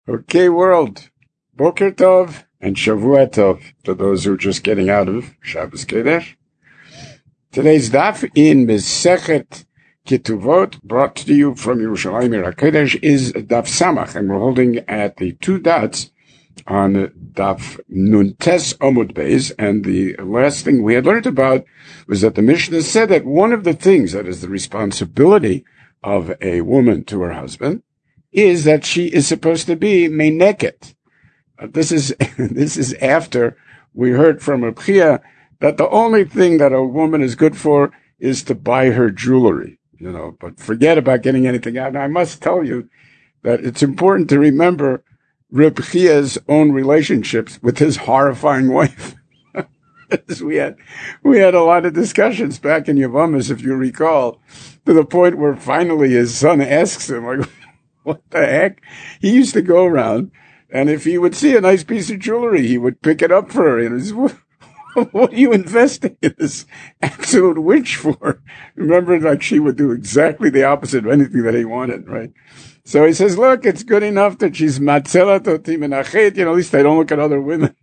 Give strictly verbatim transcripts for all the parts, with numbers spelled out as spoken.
Okay, world. Boker Tov and Shavua Tov to those who are just getting out of Shabbos Kodesh. Today's daf in Mesechet Ketuvot, brought to you from Yerushalayim Ir HaKodesh, is daf Samach, and we're holding at the two dots on daf Nuntes Omud Beis. And the last thing we had learned about was that the Mishnah said that one of the things that is the responsibility of a woman to her husband is that she is supposed to be meineket. Uh, this is this is after we heard from Reb Chia that the only thing that a woman is good for is to buy her jewelry, you know, but forget about getting anything out. And I must tell you that it's important to remember Reb Chia's own relationships with his horrifying wife. we had we had a lot of discussions back in Yavamas, if you recall, to the point where finally his son asks him, like, what the heck? He used to go around, and if he would see a nice piece of jewelry, he would pick it up for her. And he's, what, what are you investing in this absolute witch for? Remember, like, she would do exactly the opposite of anything that he wanted, right? So he says, look, it's good enough that she's matzelat oti menachet, you know, at least I don't look at other women.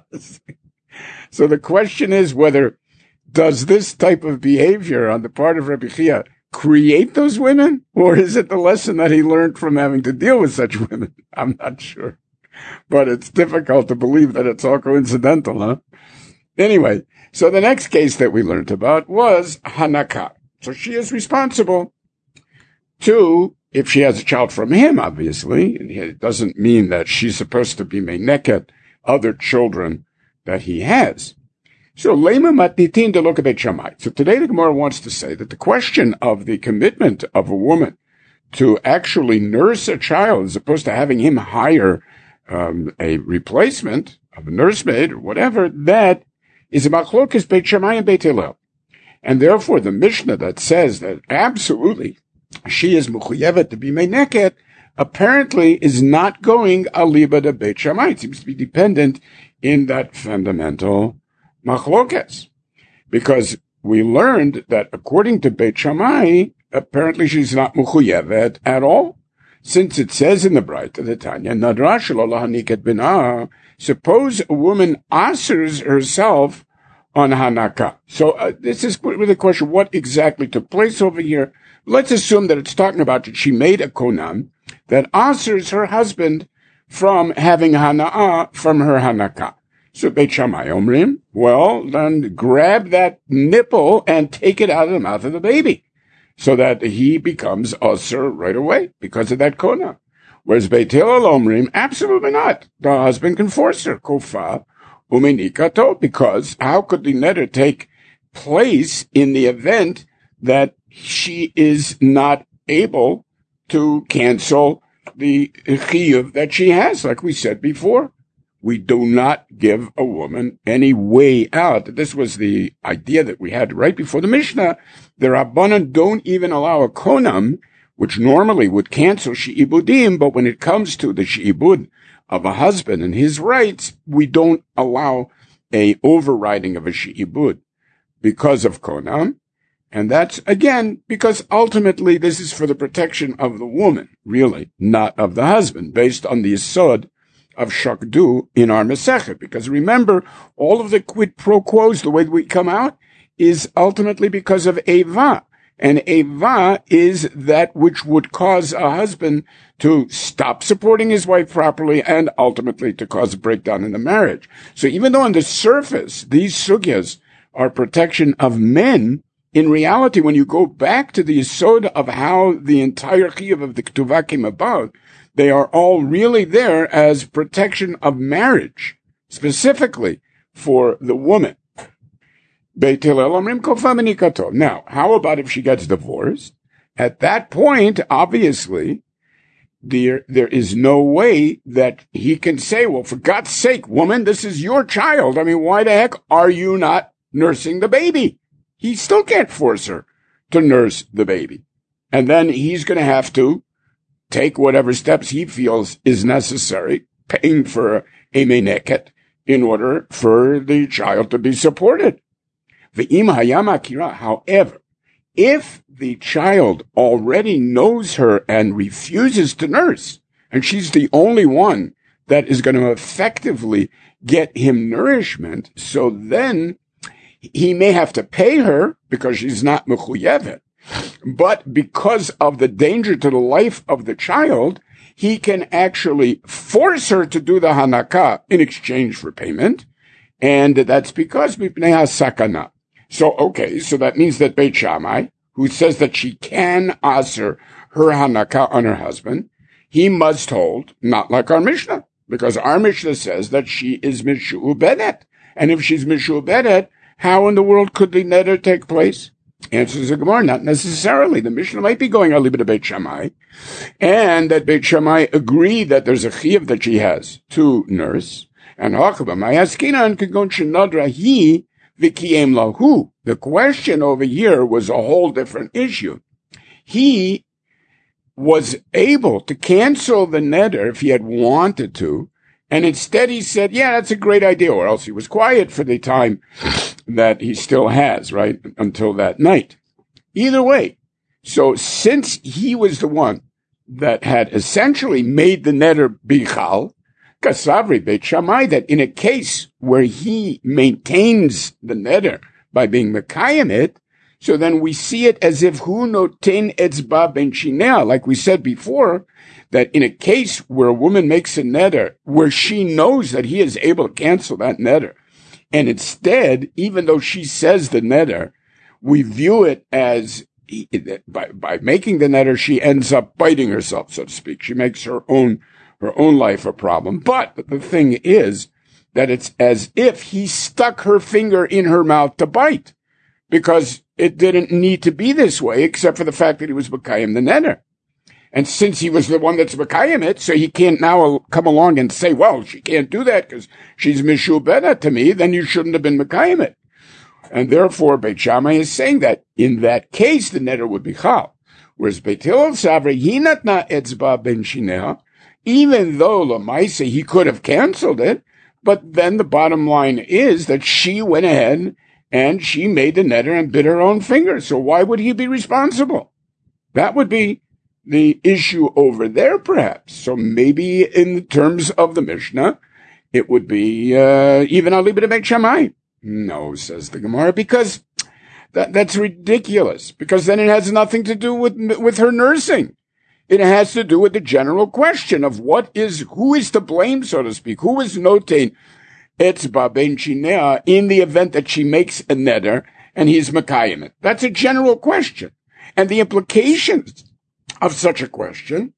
So the question is whether, does this type of behavior on the part of Rabbi Chia create those women, or is it the lesson that he learned from having to deal with such women? I'm not sure, but it's difficult to believe that it's all coincidental, huh? Anyway, so the next case that we learned about was Hanaka. So she is responsible to, if she has a child from him, obviously, and it doesn't mean that she's supposed to be meineket other children that he has. So, Lema Matnitin de Loka Beit Shammai. So today the Gemara wants to say that the question of the commitment of a woman to actually nurse a child as opposed to having him hire um, a replacement of a nursemaid or whatever, that is a machlokes Beit Shammai and Beit Hillel. And therefore the Mishnah that says that absolutely she is mechuyevet to be meineket apparently is not going aliba de Beit Shammai. It seems to be dependent in that fundamental machlokes, because we learned that according to Beit Shammai, apparently she's not mechuyevet at all, since it says in the Braita, the Tanya, nadrash lo lahaniket binah, suppose a woman asers herself on hanaka. So uh, this is really a question, what exactly took place over here? Let's assume that it's talking about that she made a konam that asers her husband from having hana'ah from her hanaka. So Beit Shammai omrim, well, then grab that nipple and take it out of the mouth of the baby, so that he becomes usher right away because of that kona. Whereas Beit Hillel omrim, absolutely not. The husband can force her, kofa uminikato, because how could the neder take place in the event that she is not able to cancel the chiyuv that she has, like we said before? We do not give a woman any way out. This was the idea that we had right before the Mishnah. The Rabbanan don't even allow a konam, which normally would cancel she'ibudim, but when it comes to the she'ibud of a husband and his rights, we don't allow a overriding of a she'ibud because of konam. And that's, again, because ultimately this is for the protection of the woman, really, not of the husband, based on the yesod of shakdu in our Masechet. Because remember, all of the quid pro quos, the way we come out, is ultimately because of Eva. And Eva is that which would cause a husband to stop supporting his wife properly and ultimately to cause a breakdown in the marriage. So even though on the surface, these sugyas are protection of men, in reality, when you go back to the yesod of how the entire chiyuv of the ketuvah came about, they are all really there as protection of marriage, specifically for the woman. Now, how about if she gets divorced? At that point, obviously, there, there is no way that he can say, well, for God's sake, woman, this is your child. I mean, why the heck are you not nursing the baby? He still can't force her to nurse the baby. And then he's going to have to take whatever steps he feels is necessary, paying for a meineket, in order for the child to be supported. Ve'im hayam akira, however, if the child already knows her and refuses to nurse, and she's the only one that is going to effectively get him nourishment. So then he may have to pay her because she's not mechuyevet. But because of the danger to the life of the child, he can actually force her to do the hanakah in exchange for payment. And that's because mipnei hasakana. So, okay, so that means that Beit Shammai, who says that she can answer her hanakah on her husband, he must hold, not like our Mishnah, because our Mishnah says that she is mishu'ubedet. And if she's mishu'ubedet, how in the world could the neder take place? Answers the Gemara, not necessarily. The Mishnah might be going a little bit of Beit Shammai, and that Beit Shammai agree that there's a chiyuv that she has to nurse, and Hakaba, Mayaskina and Kagon Shenadra, he, Vikiyem Lahu. The question over here was a whole different issue. He was able to cancel the neder if he had wanted to, and instead he said, yeah, that's a great idea, or else he was quiet for the time that he still has, right, until that night. Either way, so since he was the one that had essentially made the neder bichal, Kasavri Beit Shammai, that in a case where he maintains the neder by being mekayim it, so then we see it as if hu noten etzba ben shinea, like we said before, that in a case where a woman makes a neder, where she knows that he is able to cancel that neder, and instead, even though she says the neder, we view it as by, by making the neder, she ends up biting herself, so to speak. She makes her own her own life a problem. But the thing is that it's as if he stuck her finger in her mouth to bite, because it didn't need to be this way, except for the fact that he was Mekayim the neder. And since he was the one that's Mekayim it, so he can't now come along and say, well, she can't do that because she's Mishubeda to me, then you shouldn't have been Mekayim it. And therefore, Beit Shammai is saying that in that case, the neder would be chal. Whereas Beit Hillel Savri, hinatna etzba ben shineh, even though Lamaisa, he could have canceled it, but then the bottom line is that she went ahead and she made the neder and bit her own finger. So why would he be responsible? That would be the issue over there, perhaps. So maybe in terms of the Mishnah, it would be uh, even Ali b'Beit Beit Shammai. No, says the Gemara, because that, that's ridiculous. Because then it has nothing to do with with her nursing. It has to do with the general question of what is, who is to blame, so to speak. Who is notain etzba ben shinea in the event that she makes a neder and he's mekayim it? That's a general question. And the implications of such a question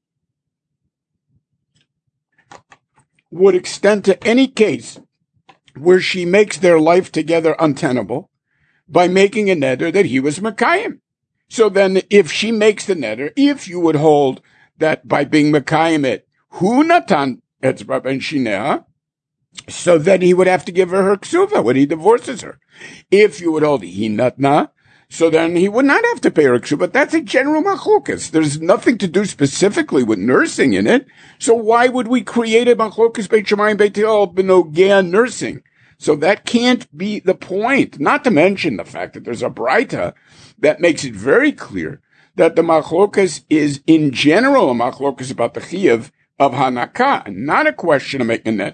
would extend to any case where she makes their life together untenable by making a neder that he was mekayim. So then if she makes the neder, if you would hold that by being mekayim it, hu natan etzba ben shinea, so then he would have to give her her ksuva when he divorces her. If you would hold he natna, so then he would not have to pay her ksuva. But that's a general machlokas. There's nothing to do specifically with nursing in it. So why would we create a machlokas Beit Shammai and Beit Hillel b'nogea nursing? So that can't be the point. Not to mention the fact that there's a braita that makes it very clear that the machlokas is in general a machlokas about the chiyuv of hanakah, not a question of making that.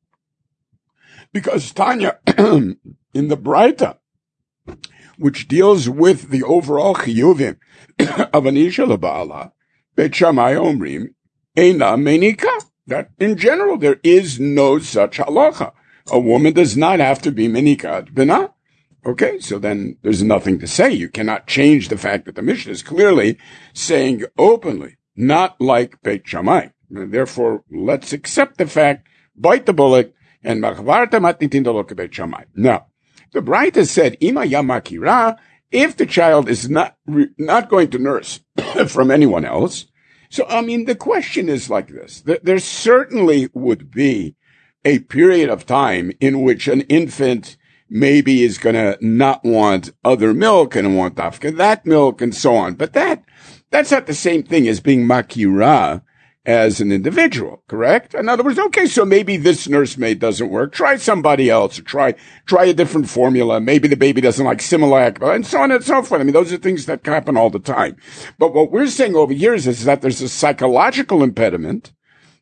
Because Tanya, in the braita, which deals with the overall chiyuvim of an isha leba'ala, Beit Shammai omrim, eina menika, that in general there is no such halacha. A woman does not have to be menikat bina. Okay, so then there's nothing to say. You cannot change the fact that the Mishnah is clearly saying openly, not like Beit Shammai. Therefore, let's accept the fact, bite the bullet, and machvarta matnitin dalok Beit Shammai. Now, the Braita said, Ima yamakira, if the child is not not going to nurse from anyone else. So, I mean, the question is like this. There certainly would be a period of time in which an infant maybe is going to not want other milk and want dafka that milk and so on. But that that's not the same thing as being makira as an individual, correct? In other words, okay, so maybe this nursemaid doesn't work. Try somebody else, or try try a different formula. Maybe the baby doesn't like Similac, and so on and so forth. I mean, those are things that happen all the time. But what we're saying over here is, is that there's a psychological impediment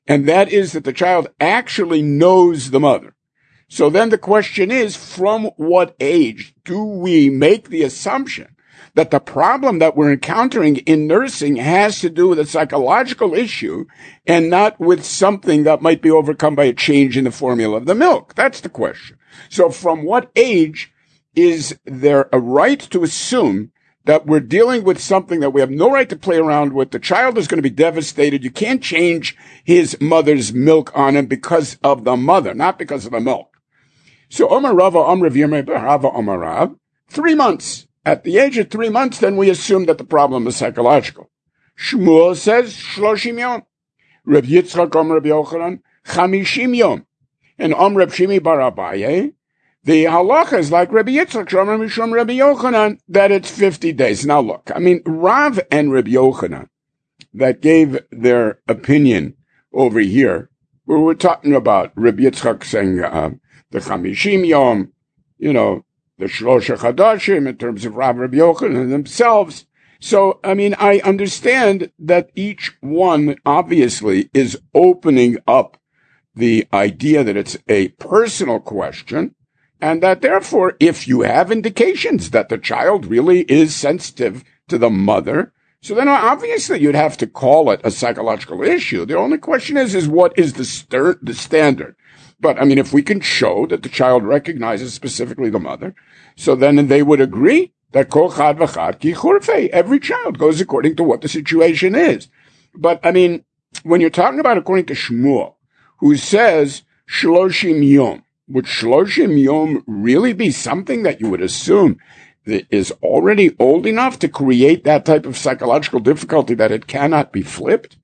and that is that the child actually knows the mother. So then the question is, from what age do we make the assumption that the problem that we're encountering in nursing has to do with a psychological issue and not with something that might be overcome by a change in the formula of the milk? That's the question. So from what age is there a right to assume that we're dealing with something that we have no right to play around with? The child is going to be devastated. You can't change his mother's milk on him because of the mother, not because of the milk. So Omar Rava, Omar Virme, Rava, Omar Rav, three months. At the age of three months, then we assume that the problem is psychological. Shmuel says, Shloshim Yom. Reb Yitzchak, Om Reb Yochanan, Chamishim Yom. And Om Reb Shimi Bar Abaye, the halacha is like Reb Yitzchak, Shomer Mishum Reb Yochanan, that it's fifty days. Now look, I mean, Rav and Reb Yochanan, that gave their opinion over here, we were talking about Reb Yitzchak saying, uh, the Chamishim Yom, you know, the Shlosha Chadashim in terms of Rav Rabbi Yochanan themselves. So, I mean, I understand that each one obviously is opening up the idea that it's a personal question, and that therefore, if you have indications that the child really is sensitive to the mother, so then obviously you'd have to call it a psychological issue. The only question is, is what is the, stir- the standard? But, I mean, if we can show that the child recognizes specifically the mother, so then they would agree that kol chad v'chad ki churfei. Every child goes according to what the situation is. But, I mean, when you're talking about according to Shmuel, who says shloshim yom, would shloshim yom really be something that you would assume that is already old enough to create that type of psychological difficulty that it cannot be flipped?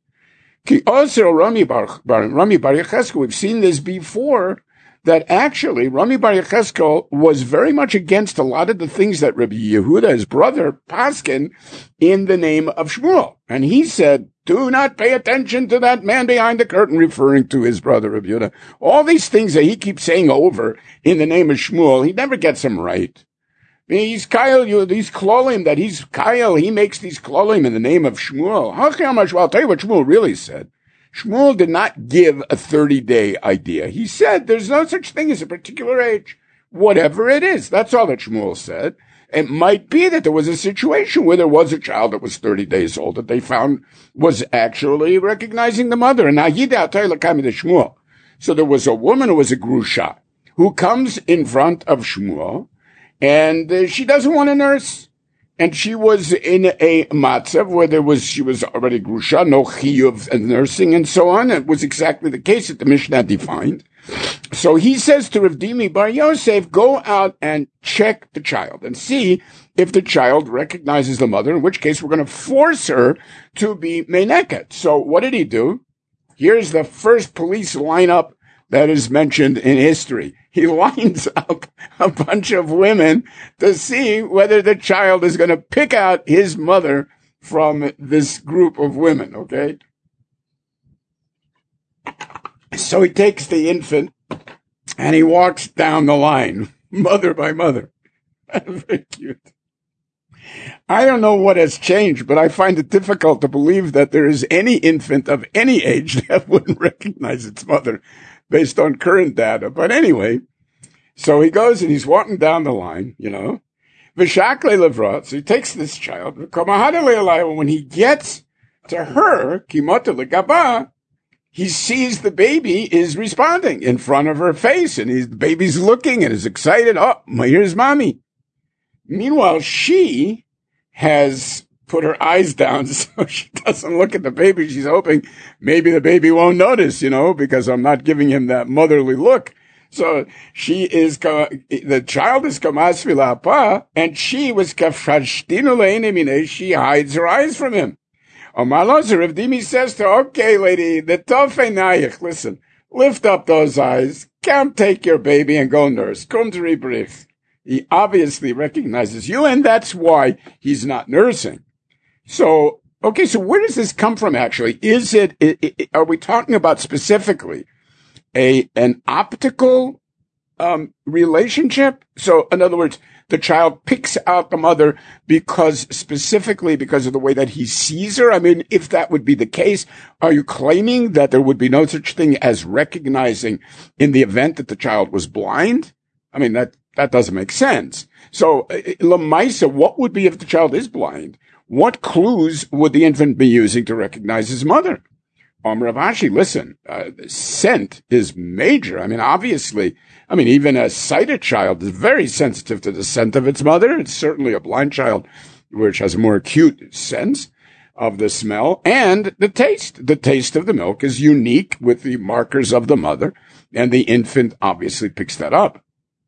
Also, Rami Bar, Rami Bar Yecheskel, we've seen this before, that actually Rami Bar Yecheskel was very much against a lot of the things that Rabbi Yehuda, his brother, paskin in the name of Shmuel. And he said, do not pay attention to that man behind the curtain, referring to his brother Rabbi Yehuda. All these things that he keeps saying over in the name of Shmuel, he never gets them right. He's Kyle, you, these klolim that he's Kyle, he makes these klolim in the name of Shmuel. I'll tell you what Shmuel really said. Shmuel did not give a thirty-day idea. He said there's no such thing as a particular age. Whatever it is, that's all that Shmuel said. It might be that there was a situation where there was a child that was thirty days old that they found was actually recognizing the mother. And I'll tell you Shmuel. So there was a woman who was a grusha who comes in front of Shmuel, and uh, she doesn't want to nurse. And she was in a matzav where there was, she was already grusha, no chiyuv and nursing and so on. It was exactly the case that the Mishnah defined. So he says to Rav Dimi Bar Yosef, go out and check the child and see if the child recognizes the mother, in which case we're going to force her to be meineket. So what did he do? Here's the first police lineup that is mentioned in history. He lines up a bunch of women to see whether the child is going to pick out his mother from this group of women, okay? So he takes the infant and he walks down the line, mother by mother. Very cute. I don't know what has changed, but I find it difficult to believe that there is any infant of any age that wouldn't recognize its mother based on current data. But anyway, so he goes and he's walking down the line, you know. V'shakle levrot, so he takes this child. When he gets to her, kimota legaba, he sees the baby is responding in front of her face, and he's, the baby's looking and is excited. Oh, here's mommy. Meanwhile, she has put her eyes down so she doesn't look at the baby. She's hoping maybe the baby won't notice, you know, because I'm not giving him that motherly look. So she is, the child is kamas filapa, and she was kafashtinu le'enemine, she hides her eyes from him. Omar Lozer, if Dimi says to her, okay, lady, the tofei nayich, listen, lift up those eyes, come take your baby and go nurse. Kum to rebrich. He obviously recognizes you, and that's why he's not nursing. So, okay, so where does this come from, actually? Is it, it, it are we talking about specifically a, an optical, um, relationship? So, in other words, the child picks out the mother because, specifically because of the way that he sees her? I mean, if that would be the case, are you claiming that there would be no such thing as recognizing in the event that the child was blind? I mean, that, that doesn't make sense. So, Lamaisa, what would be if the child is blind? What clues would the infant be using to recognize his mother? Um, Rav Ashi, listen, uh, scent is major. I mean, obviously, I mean, even a sighted child is very sensitive to the scent of its mother. It's certainly a blind child, which has a more acute sense of the smell and the taste. The taste of the milk is unique with the markers of the mother, and the infant obviously picks that up.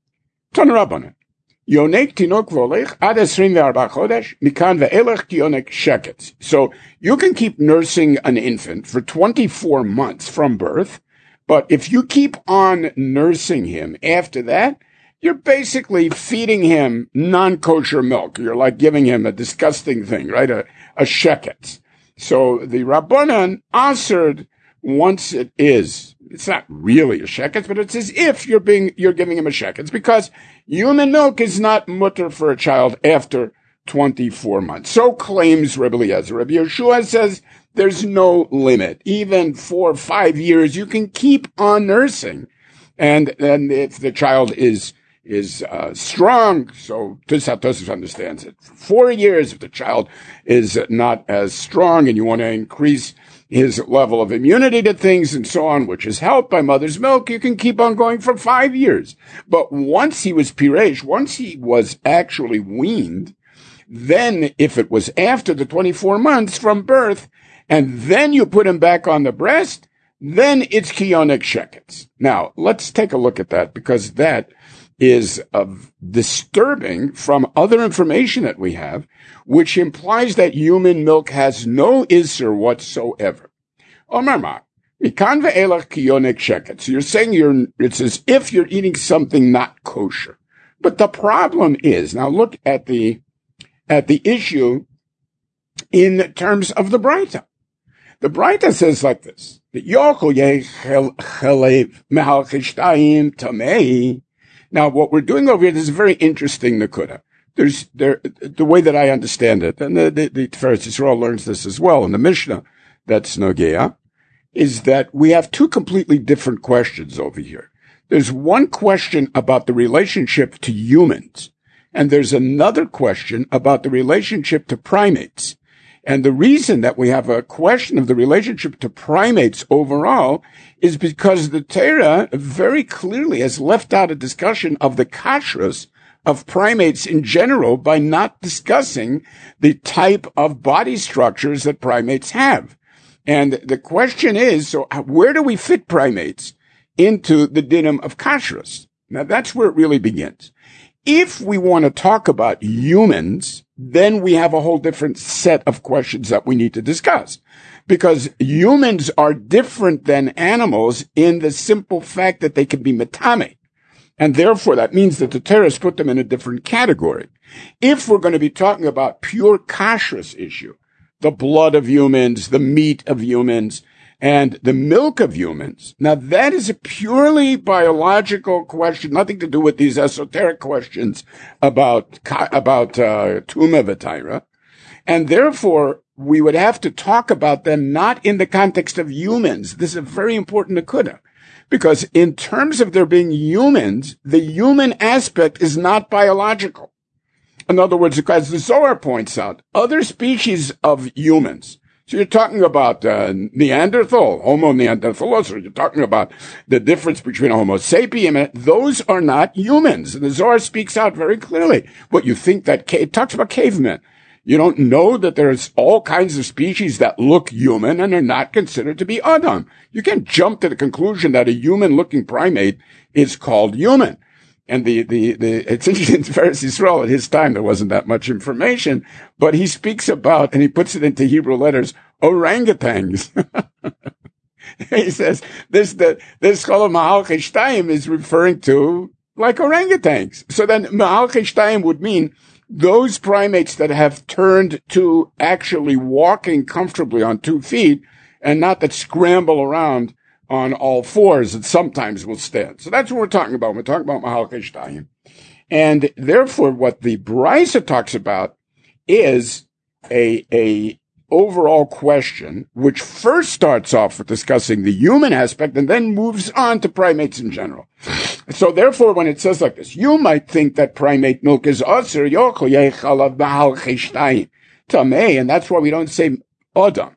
Tana Rabbanan. Yonek tinok volech ad esrim ve'arba chodesh, mikan ve'elech yonek sheketz. So you can keep nursing an infant for twenty-four months from birth, but if you keep on nursing him after that, you're basically feeding him non-kosher milk. You're like giving him a disgusting thing, right? A, a sheketz. So the Rabbanan answered once it is. It's not really a sheketz, but it's as if you're being, you're giving him a sheketz because human milk is not mutter for a child after twenty-four months. So claims Rebbe Eliezer. Rebbe Yeshua says there's no limit. Even for five years, you can keep on nursing. And then if the child is, is, uh, strong, so Tosafos understands it. For four years, if the child is not as strong and you want to increase his level of immunity to things and so on, which is helped by mother's milk, you can keep on going for five years. But once he was piresh, once he was actually weaned, then if it was after the twenty-four months from birth, and then you put him back on the breast, then it's kiyonik sheketz. Now, let's take a look at that, because that is uh, disturbing from other information that we have, which implies that human milk has no isser whatsoever. Omer ma, mikan ve'elach kiyonik sheketz. So you're saying you're, it's as if you're eating something not kosher. But the problem is, now look at the, at the issue in terms of the Braita. The Braita says like this, that Yochel yeh chalev mehal chishtayim tamei. Now, what we're doing over here, this is a very interesting nakuda. There's, there, the way that I understand it, and the, the, the Tiferes Yisrael learns this as well in the Mishnah, that's Nogea, is that we have two completely different questions over here. There's one question about the relationship to humans, and there's another question about the relationship to primates. And the reason that we have a question of the relationship to primates overall is because the Torah very clearly has left out a discussion of the kashrus of primates in general by not discussing the type of body structures that primates have. And the question is, so where do we fit primates into the dinim of kashrus? Now that's where it really begins. If we want to talk about humans, then we have a whole different set of questions that we need to discuss. Because humans are different than animals in the simple fact that they can be metame. And therefore, that means that the Torah has put them in a different category. If we're going to be talking about pure kashrus issue, the blood of humans, the meat of humans, and the milk of humans, now that is a purely biological question, nothing to do with these esoteric questions about, about, uh, Tuma V'Taira. And therefore, we would have to talk about them not in the context of humans. This is a very important nakuda. Because in terms of there being humans, the human aspect is not biological. In other words, as the Zohar points out, other species of humans, so you're talking about uh, Neanderthal, Homo neanderthalos, or you're talking about the difference between Homo sapien, and those are not humans. And the Zohar speaks out very clearly. What you think that, ca- it talks about cavemen. You don't know that there's all kinds of species that look human and are not considered to be Adam. You can't jump to the conclusion that a human-looking primate is called human. And the, the, the, it's interesting, in Tiferes Yisrael, at his time, there wasn't that much information, but he speaks about, and he puts it into Hebrew letters, orangutans. He says, this, the, this Chol Mahal Cheshtayim is referring to, like orangutans. So then, Mahal Cheshtayim would mean those primates that have turned to actually walking comfortably on two feet, and not that scramble around on all fours and sometimes will stand. So that's what we're talking about. We're talking about Mahal Cheshtayim. And therefore, what the Brisa talks about is a, a overall question, which first starts off with discussing the human aspect and then moves on to primates in general. So therefore, when it says like this, you might think that primate milk is asur, tamei, and that's why we don't say Adam.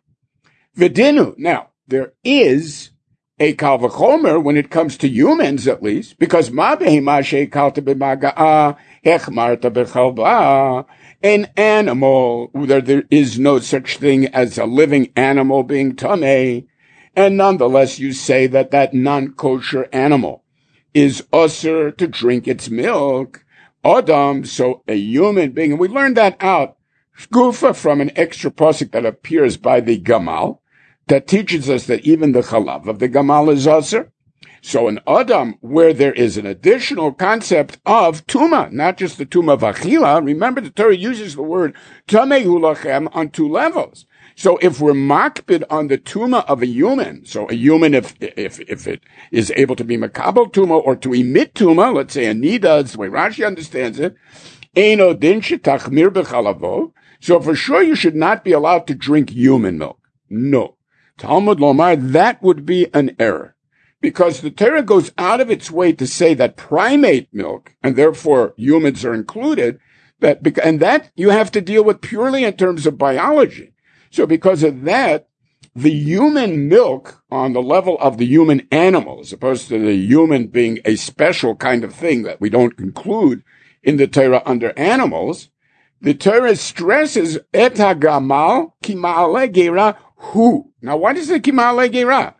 V'dinu. Now, there is a kal v'chomer when it comes to humans, at least, because ma behema she'kalta b'maga'a hechmarta b'chalba. An animal, there, there is no such thing as a living animal being tamei, and nonetheless you say that that non-kosher animal is usher to drink its milk. Adam, so a human being, and we learned that out, gufa, from an extra pasuk that appears by the Gamal, that teaches us that even the chalav of the Gamal is usher. So in Adam, where there is an additional concept of tuma, not just the tuma of achila, remember the Torah uses the word tamehu lachem on two levels. So if we're makbid on the tuma of a human, so a human, if if if it is able to be makabel tuma or to emit tuma, let's say a nida, that's the way Rashi understands it, eino din shetachmir b'chalavo. So for sure you should not be allowed to drink human milk. No. Talmud Lomar, that would be an error. Because the Torah goes out of its way to say that primate milk, and therefore humans are included, that, and that you have to deal with purely in terms of biology. So because of that, the human milk on the level of the human animal, as opposed to the human being a special kind of thing that we don't include in the Torah under animals, the Torah stresses et hagamal kima'ale gera hu. Now, what is the kima'ale gera?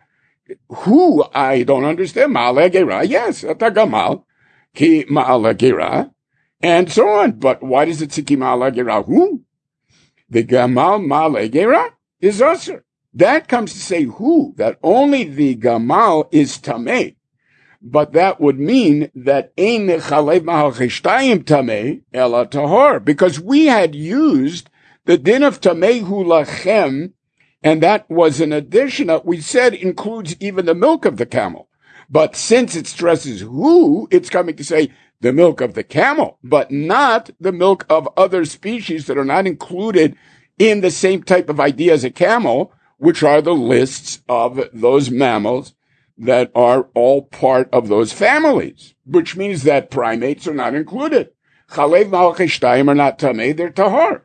Who, I don't understand. Ma'ale gera, yes, atagamal, ki ma'ale gera, and so on. But why does it say ki ma'ale gera? Who? The gamal ma'ale gera is usher. That comes to say who, that only the gamal is tamei. But that would mean that ein chalev ma'al cheshtayim tamei ela tahor, because we had used the din of tamehu lachem, and that was an addition that we said includes even the milk of the camel. But since it stresses who, it's coming to say the milk of the camel, but not the milk of other species that are not included in the same type of idea as a camel, which are the lists of those mammals that are all part of those families, which means that primates are not included. Chalev ma'al cheshtayim are not tamei, they're tahor.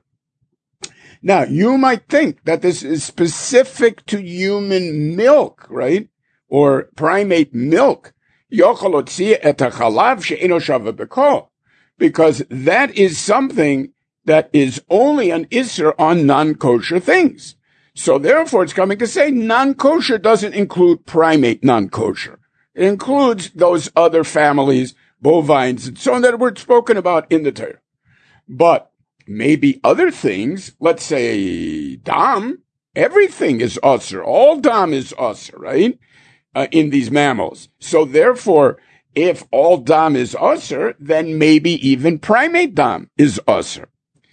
Now, you might think that this is specific to human milk, right? Or primate milk. Because that is something that is only an isser on non-kosher things. So therefore, it's coming to say non-kosher doesn't include primate non-kosher. It includes those other families, bovines, and so on that were spoken about in the Torah. But maybe other things, let's say dam, everything is usher. All dam is usher, right? Uh, in these mammals. So therefore, if all dam is usher, then maybe even primate dam is usher.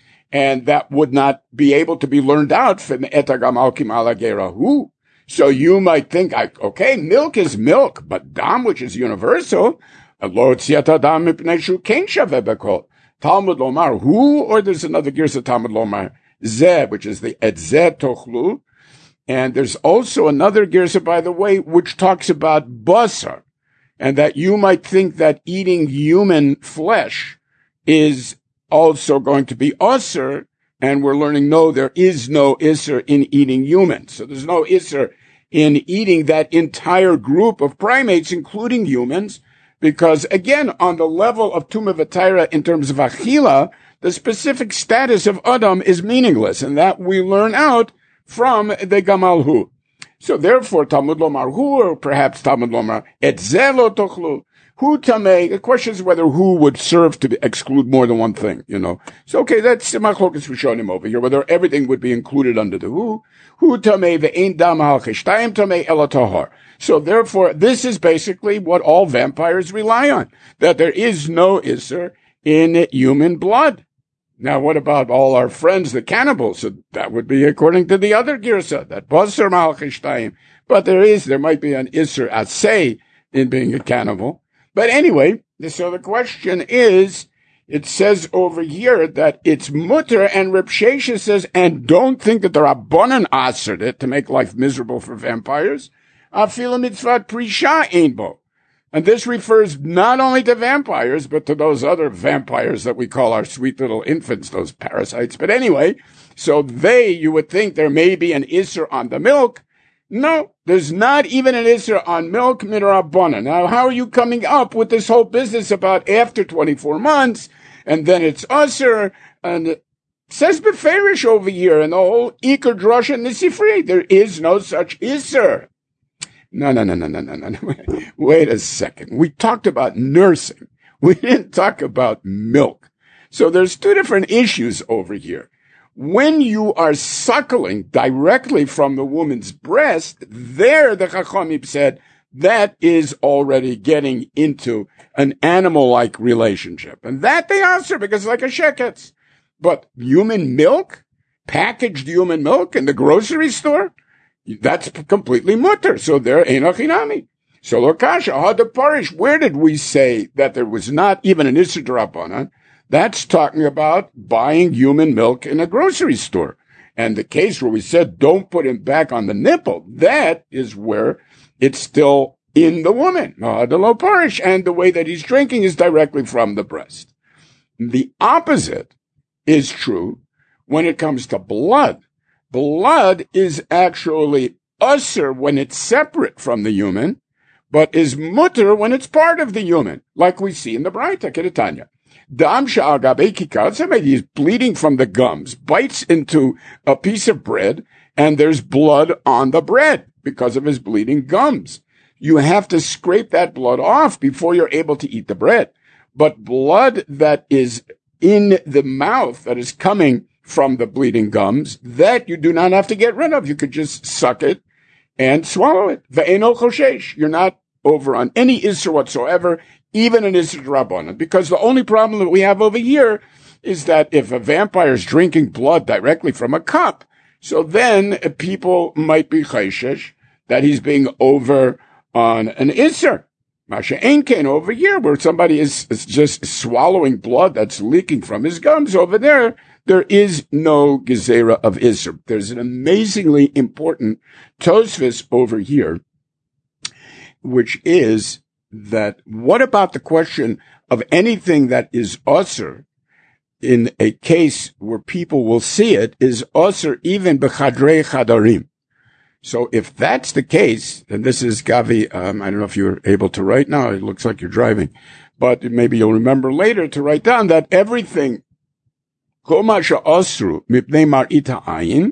And that would not be able to be learned out from etagamal kimala gerahu. So you might think, okay, milk is milk, but dam, which is universal, lo tziata dam mipnei shu kein shaveh b'kol. Talmud Lomar, who, or there's another girsa Talmud Lomar, zeh, which is the et zeh tochlu. And there's also another girsa, by the way, which talks about basar, and that you might think that eating human flesh is also going to be usser, and we're learning, no, there is no isser in eating humans. So there's no isser in eating that entire group of primates, including humans, because, again, on the level of Tumah V'Taira in terms of Achila, the specific status of Adam is meaningless, and that we learn out from the Gamal Hu. So therefore, Talmud Lomar Hu, or perhaps Talmud Lomar Et Zelo Tochlu, Hu Tamei. The question is whether Hu would serve to exclude more than one thing, you know. So, okay, that's the Machlokas Rishonim over here, whether everything would be included under the Hu. Hu Tamei Ve'ein Dam Hal Cheshtayim Tamei Ela Tahor. So therefore, this is basically what all vampires rely on, that there is no Isser in human blood. Now, what about all our friends, the cannibals? So that would be according to the other Girsa, that Basar Mal Cheshtayim. But there is, there might be an Isser Asay in being a cannibal. But anyway, so the question is, it says over here that it's mutter, and Reb Shesha says, and don't think that the Rabbanan asered it to make life miserable for vampires. Afilu mitzvat prisha ein bo. And this refers not only to vampires, but to those other vampires that we call our sweet little infants, those parasites. But anyway, so they, you would think there may be an isser on the milk. No, there's not even an isser on milk midrabanan. Now, how are you coming up with this whole business about after twenty-four months, and then it's usser, and it says beferish over here, and the whole Iker Drosha Nisifri, there is no such isser. No, no, no, no, no, no, no. Wait a second. We talked about nursing. We didn't talk about milk. So there's two different issues over here. When you are suckling directly from the woman's breast, there the Chachamim said that is already getting into an animal-like relationship. And that they answer because it's like a sheketz. But human milk, packaged human milk in the grocery store, that's completely mutter. So there ain't a chinami. So lokasha, hada parish, where did we say that there was not even an issur d'Rabbanan? That's talking about buying human milk in a grocery store. And the case where we said don't put him back on the nipple, that is where it's still in the woman. Hada lo parish, and the way that he's drinking is directly from the breast. The opposite is true when it comes to blood. Blood is actually usser when it's separate from the human, but is mutter when it's part of the human, like we see in the Braita Keretanya. Dam sha'al gabei kikar, somebody is bleeding from the gums, bites into a piece of bread, and there's blood on the bread because of his bleeding gums. You have to scrape that blood off before you're able to eat the bread. But blood that is in the mouth, that is coming from the bleeding gums, that you do not have to get rid of. You could just suck it and swallow it. Ve'eno choshesh. You're not over on any isser whatsoever, even an isser d'Rabbanan. Because the only problem that we have over here is that if a vampire is drinking blood directly from a cup, so then people might be chayshesh that he's being over on an isser. Masha Einkein over here, where somebody is, is just swallowing blood that's leaking from his gums, over there, there is no gezerah of isser. There's an amazingly important Tosfos over here, which is that what about the question of anything that is usser in a case where people will see it is usser even b'chadrei chadarim. So if that's the case, and this is Gavi, um, I don't know if you're able to write now. It looks like you're driving, but maybe you'll remember later to write down that everything, kol ma she'asru mipnei mar'ita ayin,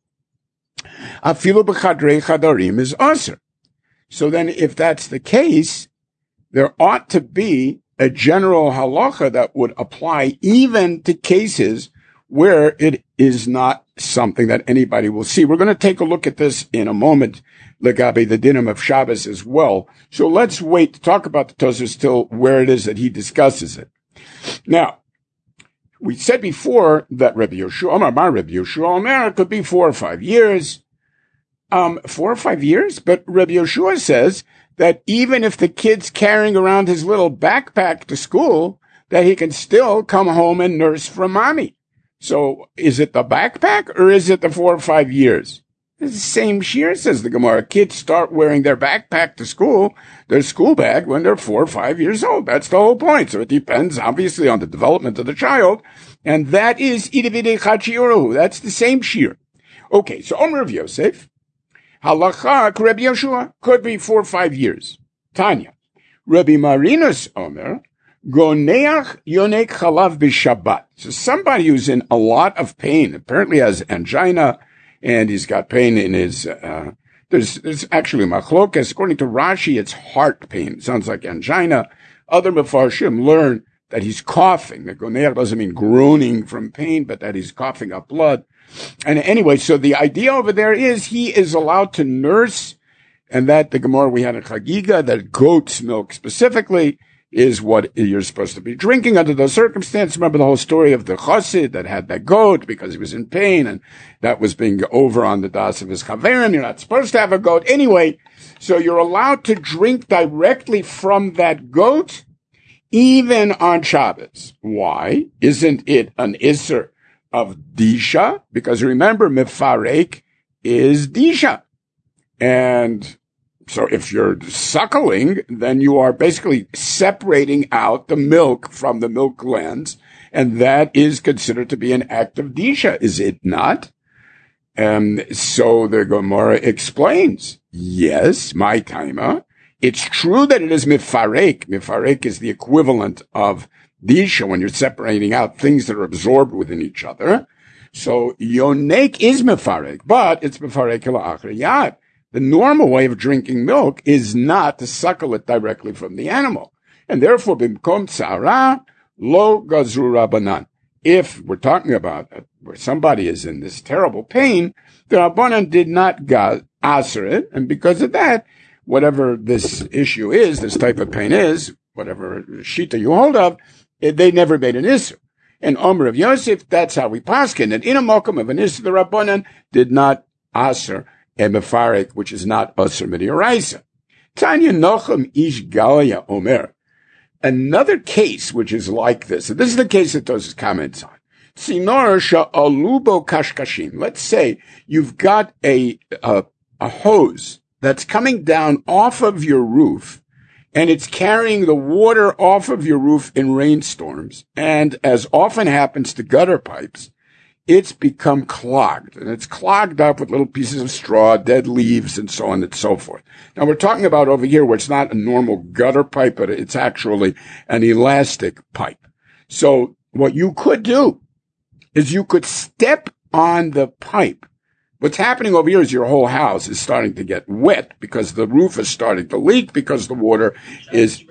afilu b'chadrei chadarim is usser. So then if that's the case, there ought to be a general halacha that would apply even to cases where it is not something that anybody will see. We're going to take a look at this in a moment, Legabe, the dinim of Shabbos as well. So let's wait to talk about the Tosfos till where it is that he discusses it. Now, we said before that Rabbi Yoshua, Omar Bar Rabbi Yoshua, Omer, it could be four or five years. Um, four or five years? But Rabbi Yoshua says that even if the kid's carrying around his little backpack to school, that he can still come home and nurse from mommy. So is it the backpack or is it the four or five years? It's the same shear, says the Gemara. Kids start wearing their backpack to school, their school bag, when they're four or five years old. That's the whole point. So it depends, obviously, on the development of the child. And that is idivide chachiuru. That's the same shear. Okay, so Omer of Yosef, halacha Rabbi Yoshua, could be four or five years. Tanya, Rabbi Marinus Omer, Goneach yonek chalav b'Shabbat. So somebody who's in a lot of pain, apparently has angina, and he's got pain in his, uh, there's, there's actually machlokas. According to Rashi, it's heart pain. Sounds like angina. Other mefarshim learn that he's coughing. The goneach doesn't mean groaning from pain, but that he's coughing up blood. And anyway, so the idea over there is he is allowed to nurse, and that the Gemara we had in Chagiga, that goat's milk specifically is what you're supposed to be drinking under those circumstances. Remember the whole story of the chassid that had that goat because he was in pain, and that was being over on the das of his chaverim. You're not supposed to have a goat. Anyway, so you're allowed to drink directly from that goat, even on Shabbos. Why? Isn't it an Isser of Disha? Because remember, Mefarek is Disha. And so if you're suckling, then you are basically separating out the milk from the milk glands, and that is considered to be an act of Disha, is it not? Um, so the Gemara explains, yes, my taima. It's true that it is mifarek. Mifarek is the equivalent of disha when you're separating out things that are absorbed within each other. So yonek is mifarek, but it's mifarek la'achar yad. The normal way of drinking milk is not to suckle it directly from the animal. And therefore, bimkom tzara, lo gazru rabbanan. If we're talking about it, where somebody is in this terrible pain, the Rabbanan did not ga- aser it, and because of that, whatever this issue is, this type of pain is, whatever shita you hold of, it, they never made an issue. And Omer of Yosef, that's how we paskin. And in a mokum of an issue, the Rabbanan did not aser a mefarek, which is not aser midioraisa. Tanya Nochem ish Galia Omer. Another case which is like this, and this is the case that Tosfos comments on. Tzinor sha'alubo kashkashim. Let's say you've got a, a a hose that's coming down off of your roof, and it's carrying the water off of your roof in rainstorms. And as often happens to gutter pipes, it's become clogged, and it's clogged up with little pieces of straw, dead leaves, and so on and so forth. Now, we're talking about over here where it's not a normal gutter pipe, but it's actually an elastic pipe. So what you could do is you could step on the pipe. What's happening over here is your whole house is starting to get wet because the roof is starting to leak because the water is...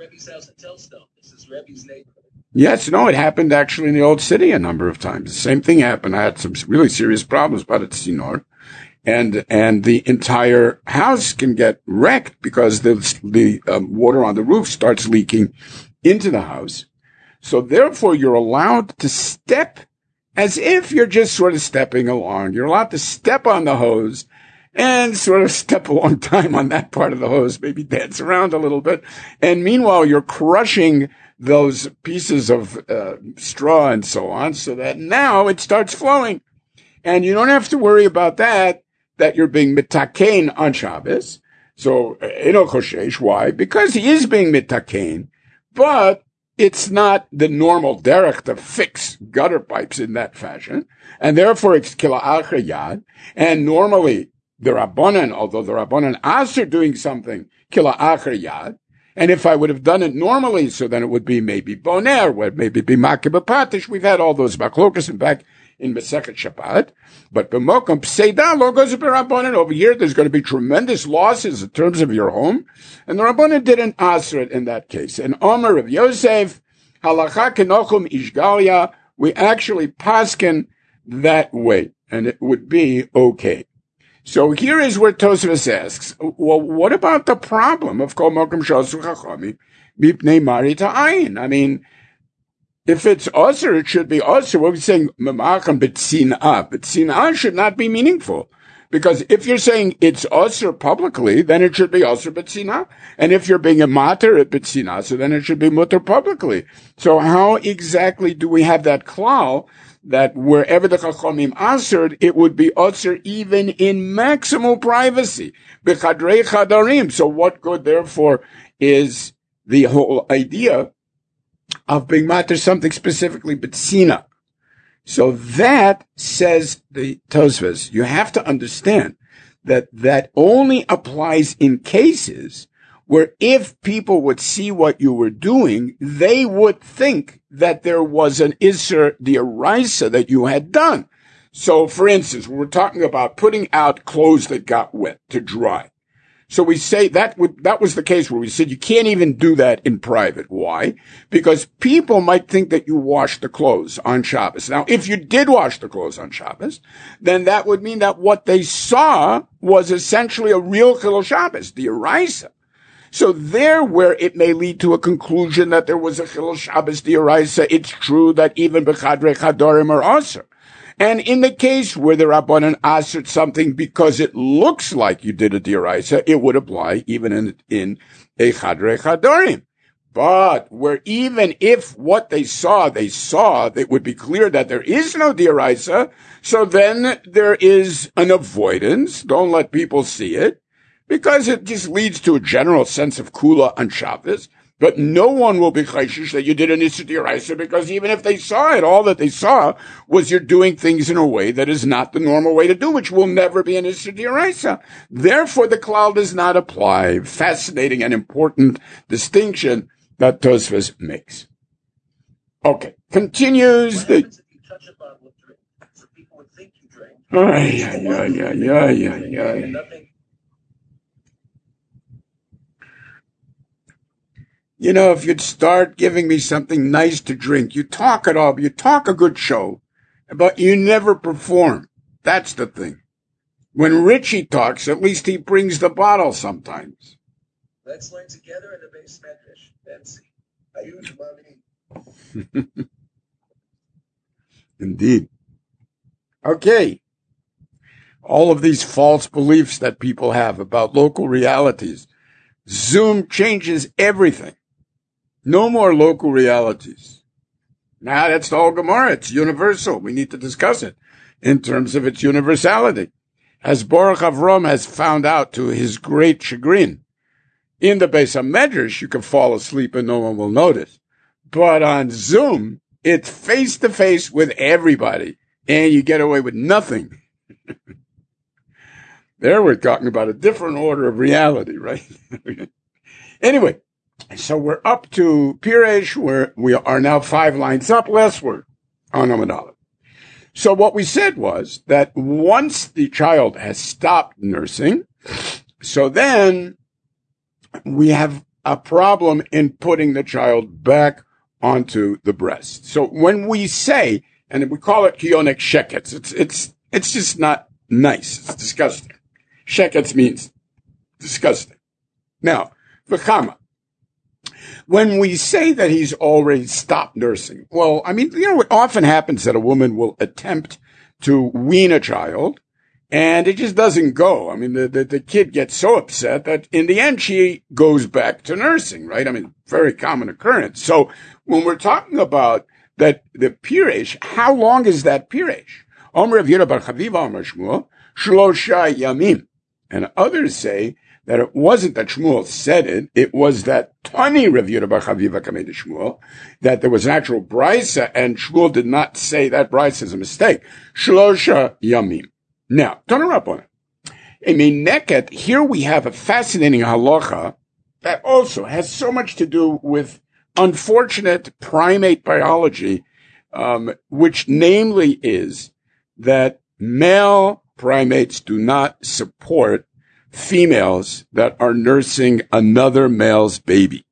This is Rebbe's neighborhood. Yes, no, it happened actually in the old city a number of times. The same thing happened. I had some really serious problems about it, Sinor. And, and the entire house can get wrecked because the, the um, water on the roof starts leaking into the house. So therefore, you're allowed to step as if you're just sort of stepping along. You're allowed to step on the hose and sort of step a long time on that part of the hose, maybe dance around a little bit. And meanwhile, you're crushing those pieces of uh, straw and so on, so that now it starts flowing. And you don't have to worry about that, that you're being mitakein on Shabbos. So, Eno Choshesh, why? Because he is being mitakein, but it's not the normal derech to fix gutter pipes in that fashion, and therefore it's kila'achar yad. And normally, the Rabbanan, although the Rabbanan asked doing something, kila'achar yad, and if I would have done it normally, so then it would be maybe boner, would maybe be makib patish. We've had all those machlokas in back in Masechet Shabbat. But b'mokom pseida lo goes b'Rabbanan. Over here, there's going to be tremendous losses in terms of your home, and the Rabbanan didn't answer it in that case. And Omer of Yosef, halacha kenochum ishgalia, we actually paskin that way, and it would be okay. So here is where Tosfos asks, well, what about the problem of kol mokum shasu chachamim mipnei mari ta'ayin? I mean, if it's usher, it should be usher. What we're saying, memacham b'tzinah. B'tzinah should not be meaningful. Because if you're saying it's usher publicly, then it should be usher b'tzinah. And if you're being a mater at b'tzinah, so then it should be mutter publicly. So how exactly do we have that klal that wherever the chachamim answered, it would be usher even in maximal privacy? B'chadrei chadarim. So what good, therefore, is the whole idea of being matter something specifically b'tzina? So that, says the Tosfos, you have to understand that that only applies in cases where if people would see what you were doing, they would think that there was an Isser D'Oraisa that you had done. So, for instance, we're talking about putting out clothes that got wet to dry. So we say that would, that was the case where we said you can't even do that in private. Why? Because people might think that you washed the clothes on Shabbos. Now, if you did wash the clothes on Shabbos, then that would mean that what they saw was essentially a real Chilul Shabbos, the D'Oraisa. So there, where it may lead to a conclusion that there was a Chilul Shabbos D'Oraisa, it's true that even B'chadrei Chadorim are Aser. And in the case where the Rabbanan answered something because it looks like you did a D'Oraisa, it would apply even in, in a Chadrei Chadorim. But where even if what they saw, they saw, it would be clear that there is no diraisa, so then there is an avoidance. Don't let people see it, because it just leads to a general sense of kula on Shabbos. But no one will be chayshish that you did an issur diraisa, because even if they saw it, all that they saw was you're doing things in a way that is not the normal way to do, which will never be an issur diraisa. Therefore, the klal does not apply. Fascinating and important distinction that Tosfos makes. Okay, continues the. Ay, ay, ay, ay, ay, ay, ay. You know, if you'd start giving me something nice to drink, you talk it all, you talk a good show, but you never perform. That's the thing. When Richie talks, at least he brings the bottle sometimes. Let's learn together in the base medrash. Then see. Ayush Mami. Indeed. Okay. All of these false beliefs that people have about local realities. Zoom changes everything. No more local realities. Now that's the whole Gemara. It's universal. We need to discuss it in terms of its universality. As Baruch Avram has found out to his great chagrin, in the Beis HaMedrash, you can fall asleep and no one will notice. But on Zoom, it's face-to-face with everybody, and you get away with nothing. There we're talking about a different order of reality, right? Anyway, so we're up to Piresh, where we are now five lines up. Last word on Amud Aleph. So what we said was that once the child has stopped nursing, so then we have a problem in putting the child back onto the breast. So when we say, and we call it kiyonek sheketz, it's, it's, it's just not nice. It's disgusting. Sheketz means disgusting. Now, v'chama. When we say that he's already stopped nursing, well, I mean, you know, it often happens that a woman will attempt to wean a child, and it just doesn't go. I mean, the, the, the kid gets so upset that in the end she goes back to nursing, right? I mean, very common occurrence. So when we're talking about that, the piresh, how long is that piresh? Omer Rav Yehuda bar Chaviva Omer Shmuel, Shlosha Yamim. And others say that it wasn't that Shmuel said it, it was that Tani Rav Yehuda bar Chaviva Kamei Shmuel, that there was an actual brisa, and Shmuel did not say that brisa is a mistake. Shlosha Yamim. Now, turn up on it. I mean, Neket, here we have a fascinating halacha that also has so much to do with unfortunate primate biology, um, which namely is that male primates do not support females that are nursing another male's baby.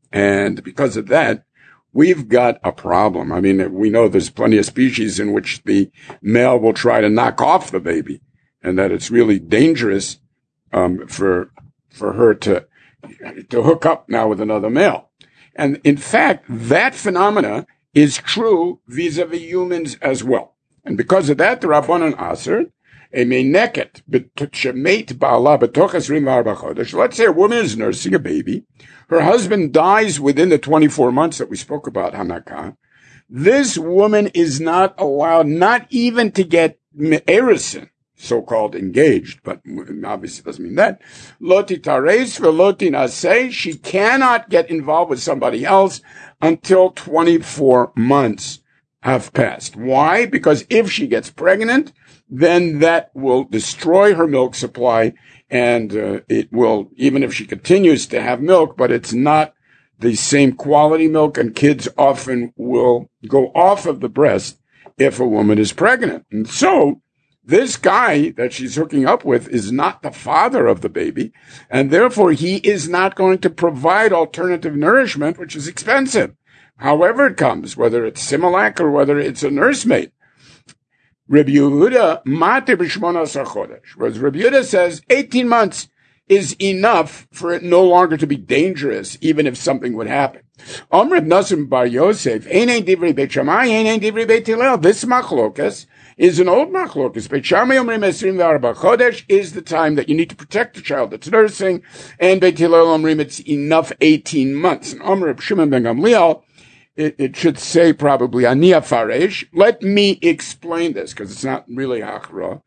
And because of that, we've got a problem. I mean, we know there's plenty of species in which the male will try to knock off the baby, and that it's really dangerous um, for for her to to hook up now with another male. And in fact, that phenomena is true vis-a-vis humans as well. And because of that, the Rabbanan Aser, a meineket b'tshemeit ba'ala b'toch esrim v'arba chodesh. Let's say a woman is nursing a baby. Her husband dies within the twenty-four months that we spoke about, Hanakah. This woman is not allowed, not even to get erison, so-called engaged, but obviously doesn't mean that. Loti tares ve'loti naseh. She cannot get involved with somebody else until twenty-four months have passed. Why? Because if she gets pregnant, then that will destroy her milk supply, and uh, it will, even if she continues to have milk, but it's not the same quality milk, and kids often will go off of the breast if a woman is pregnant. And so this guy that she's hooking up with is not the father of the baby, and therefore he is not going to provide alternative nourishment, which is expensive, however it comes, whether it's Similac or whether it's a nursemaid. Rabbi Yehuda, Mate b'shmona asar chodesh. Whereas Rabbi Yehuda says eighteen months. is enough for it no longer to be dangerous, even if something would happen. Omr Nasim Bar Yosef, Einei Divrei Beit Shammai, Einei Divrei Beit Hillel. This machlokas is an old machlokas. Beit Shammai Omrim Esrim V'Arba Chodesh is the time that you need to protect the child that's nursing, and Beit Hillel Omrim it's enough eighteen months. And Omr Shimon ben Gamliel, It, it should say probably Ania Faresh. Let me explain this because it's not really Achra.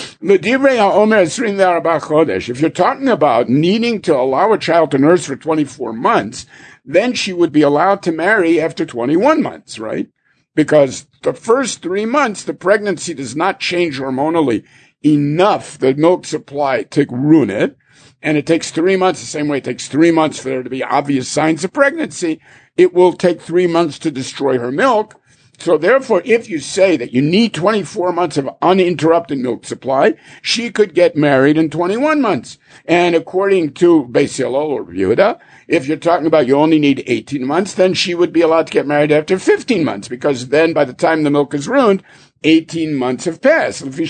If you're talking about needing to allow a child to nurse for twenty-four months, then she would be allowed to marry after twenty-one months, right? Because the first three months, the pregnancy does not change hormonally enough, the milk supply, to ruin it. And it takes three months, the same way it takes three months for there to be obvious signs of pregnancy. It will take three months to destroy her milk. So therefore, if you say that you need twenty-four months of uninterrupted milk supply, she could get married in twenty-one months. And according to Beis Hillel or Yehuda, if you're talking about you only need eighteen months, then she would be allowed to get married after fifteen months, because then by the time the milk is ruined, eighteen months have passed. It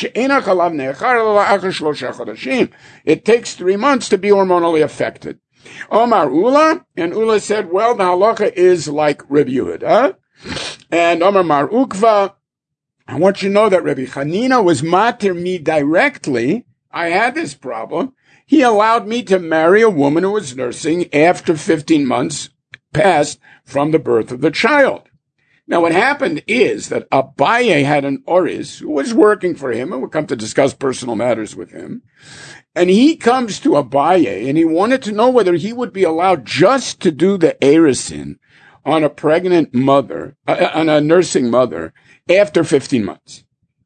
takes three months to be hormonally affected. Omar Ula, and Ula said, well, the halacha is like Rabbi Yehuda. And Omar Mar Ukva, I want you to know that Rabbi Chanina was matir me directly. I had this problem. He allowed me to marry a woman who was nursing after fifteen months passed from the birth of the child. Now, what happened is that Abaye had an oris who was working for him and would come to discuss personal matters with him. And he comes to Abaye and he wanted to know whether he would be allowed just to do the erisin on a pregnant mother, uh, on a nursing mother after fifteen months.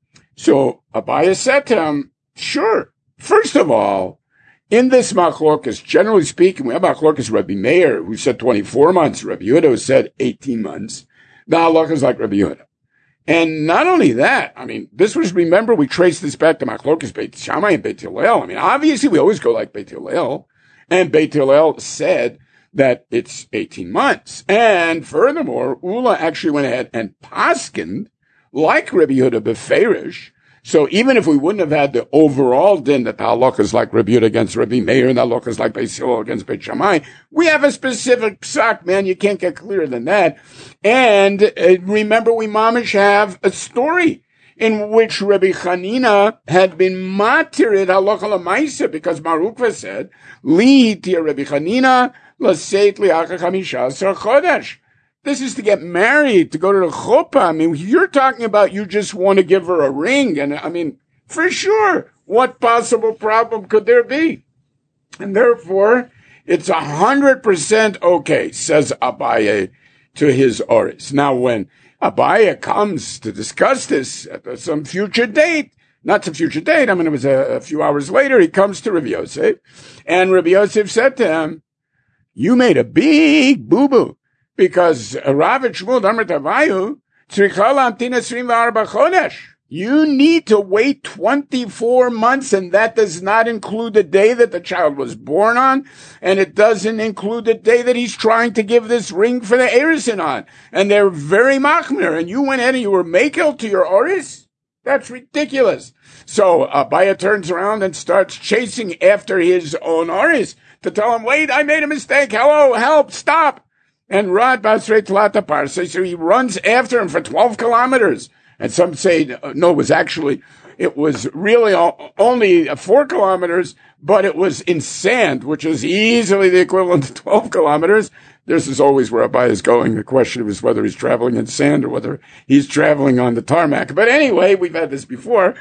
So Abaye said to him, sure. First of all, in this machlokes, generally speaking, we have machlokes Rabbi Meir, who said twenty-four months, Rabbi Yehuda, who said eighteen months. The halacha is like Rabbi Yehuda. And not only that, I mean, this was, remember, we traced this back to machlokes Beit Shammai and Beit Hillel. I mean, obviously we always go like Beit Hillel. And Beit Hillel said that it's eighteen months. And furthermore, Ula actually went ahead and paskined like Rabbi Yehuda beferish. So even if we wouldn't have had the overall din that the halacha is like Rabbi Yehuda against Rabbi Meir and the halacha is like Beis Hillel against Beit Shammai, we have a specific psak, man. You can't get clearer than that. And uh, remember, we mamish have a story in which Rabbi Chanina had been matirid halacha l'maisa because Marukva said, "Li tia Rabbi Chanina l'seit li'acha chamisha asar chodesh." This is to get married, to go to the chuppah. I mean, you're talking about you just want to give her a ring. And I mean, for sure, what possible problem could there be? And therefore, it's a hundred percent okay, says Abaye to his oris. Now, when Abaye comes to discuss this at some future date, not some future date, I mean, it was a, a few hours later, he comes to Rabbi Yosef, and Rabbi Yosef said to him, you made a big boo-boo. Because Rav Shmuel Amar Tavayu tzricha lamtin esrim v'arba chodesh. You need to wait twenty-four months, and that does not include the day that the child was born on, and it doesn't include the day that he's trying to give this ring for the erisin on. And they're very machmir, and you went ahead and you were makel to your oris? That's ridiculous. So Abaye turns around and starts chasing after his own oris to tell him, wait, I made a mistake. Hello, help, stop. And Rad Basrei Tlata Parse, so he runs after him for twelve kilometers. And some say, no, it was actually, it was really only four kilometers, but it was in sand, which is easily the equivalent to twelve kilometers. This is always where Abaye is going. The question is whether he's traveling in sand or whether he's traveling on the tarmac. But anyway, we've had this before,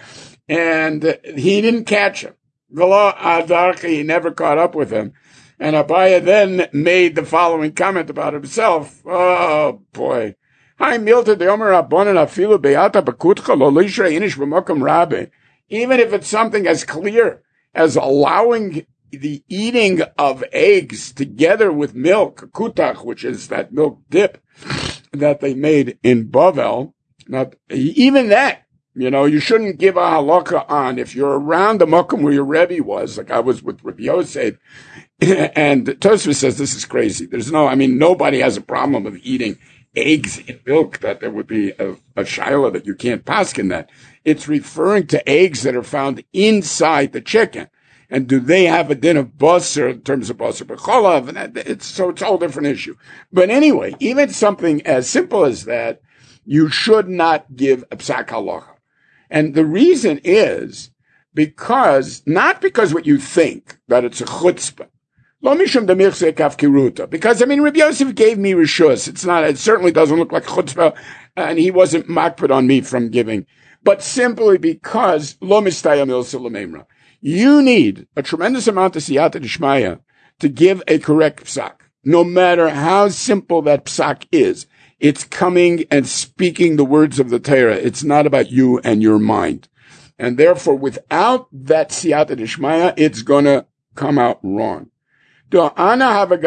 and he didn't catch him. V'lo Adarchi, he never caught up with him. And Abaye then made the following comment about himself. Oh, boy. Even if it's something as clear as allowing the eating of eggs together with milk, kutach, which is that milk dip that they made in Bavel, not even that. You know, you shouldn't give a halakha on if you're around the makom where your Rebbe was, like I was with Rabbi Yosef. And Tosfos says this is crazy. There's no, I mean, nobody has a problem of eating eggs in milk, that there would be a, a shiloh that you can't paskin that. It's referring to eggs that are found inside the chicken. And do they have a din of basar in terms of basar b'cholav? And that, it's, so it's a whole different issue. But anyway, even something as simple as that, you should not give a psak halacha. And the reason is because, not because what you think, that it's a chutzpah. Lo mishum demichse kafkiruta. Because, I mean, Rabbi Yosef gave me rishus. It's not, it certainly doesn't look like chutzpah, and he wasn't makpid on me from giving. But simply because, lo mistaya milsa l'meimra. You need a tremendous amount of siyata d'shmaya to give a correct psak. No matter how simple that psak is, it's coming and speaking the words of the Torah. It's not about you and your mind. And therefore, without that siyata d'shmaya, it's gonna come out wrong. I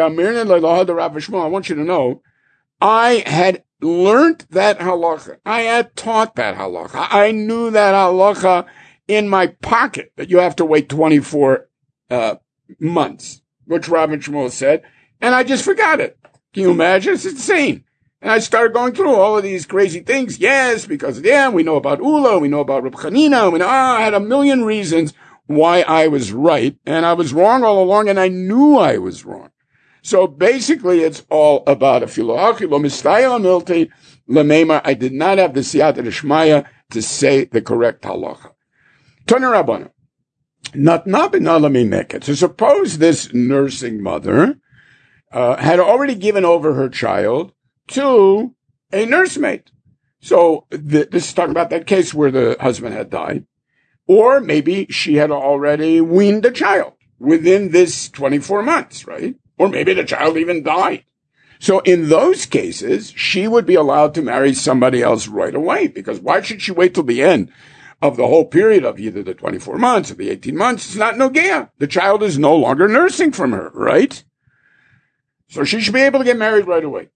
want you to know, I had learned that halacha. I had taught that halacha. I knew that halacha in my pocket, that you have to wait twenty-four uh, months, which Rabbi Shmuel said, and I just forgot it. Can you imagine? It's insane. And I started going through all of these crazy things. Yes, because, yeah, we know about Ula, we know about Reb Chanina, we know, oh, I had a million reasons why I was right, and I was wrong all along, and I knew I was wrong. So basically, it's all about afilohachi lo mistaya milti lemema. I did not have the siyata d'shmaya to say the correct halacha. Tana Rabbana. Natna b'nala mimeket. So suppose this nursing mother uh, had already given over her child to a nursemaid. So th- this is talking about that case where the husband had died. Or maybe she had already weaned the child within this twenty-four months, right? Or maybe the child even died. So in those cases, she would be allowed to marry somebody else right away, because why should she wait till the end of the whole period of either the twenty-four months or the eighteen months? It's not nogea. The child is no longer nursing from her, right? So she should be able to get married right away.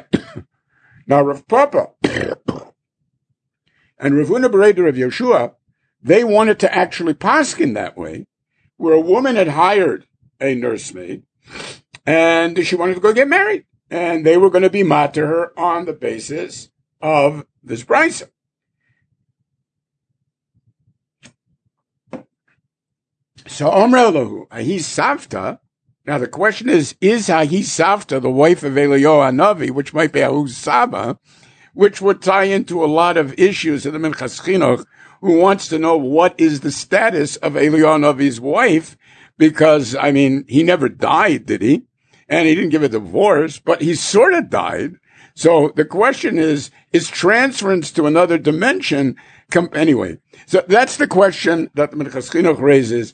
Now, Rav Papa and Rav Huna Bereder of Yeshua, they wanted to actually paskin that way, where a woman had hired a nursemaid and she wanted to go get married. And they were going to be mater her on the basis of this brisa. So, Omer Elohu, Ahi Savta. Now the question is, is Ahi Savta the wife of Eliyahu Hanavi, which might be Ahu Saba, which would tie into a lot of issues in the Minchas Chinuch, who wants to know what is the status of Eliyahu Hanavi's wife, because, I mean, he never died, did he? And he didn't give a divorce, but he sort of died. So the question is, is transference to another dimension, com- anyway. So that's the question that the Minchas Chinuch raises.